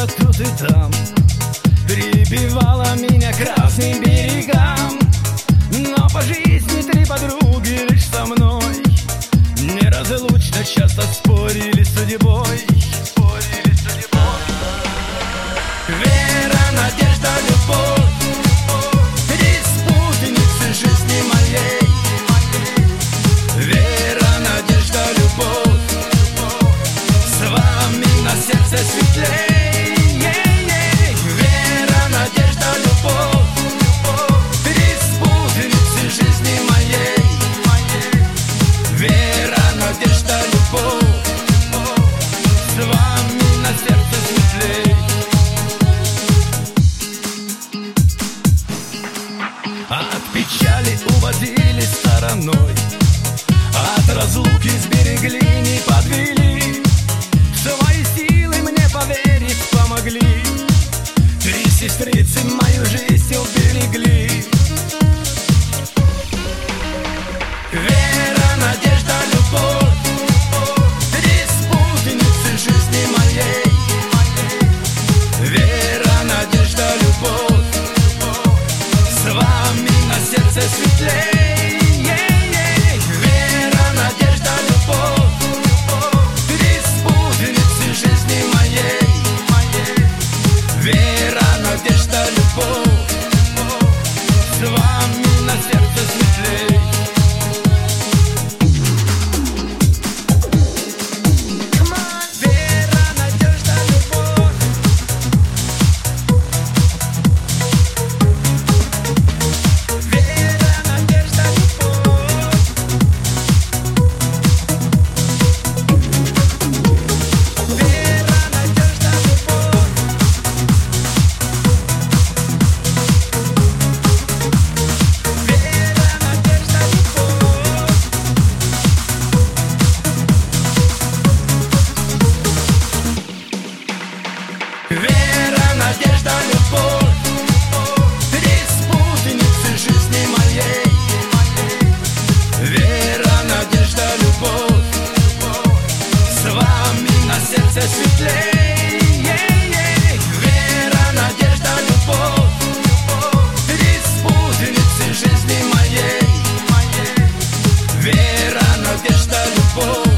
тут и там прибивала меня к разным берегам. Но по жизни три подруги лишь со мной неразлучно часто спорили с судьбой. Вера, надежда, любовь, три спутницы жизни моей. Вера, надежда, любовь, с вами на сердце светлей. Вера, надежда, любовь, три спутницы жизни моей. Вера, надежда, любовь, с вами на сердце светлей. От печали уводили стороной, от разлуки сберегли, не подвели. В свои силы мне поверить помогли. Три сестрицы мою жизнь уберегли. Вера, надежда, любовь, три спутницы жизни моей. Вера, надежда, любовь, с вами на сердце светлей. Вера, надежда, любовь, три спутницы жизни моей. Вера, надежда, любовь, с вами на сердце светлей. Вера, надежда, любовь. Вера, надежда, любовь. Вера, надежда, любовь. Вера, надежда, любовь. Вера, надежда, любовь, три спутницы жизни моей. Вера, надежда, любовь, с вами на сердце светлей. Вера, надежда, любовь, три спутницы жизни моей. Вера, надежда, любовь.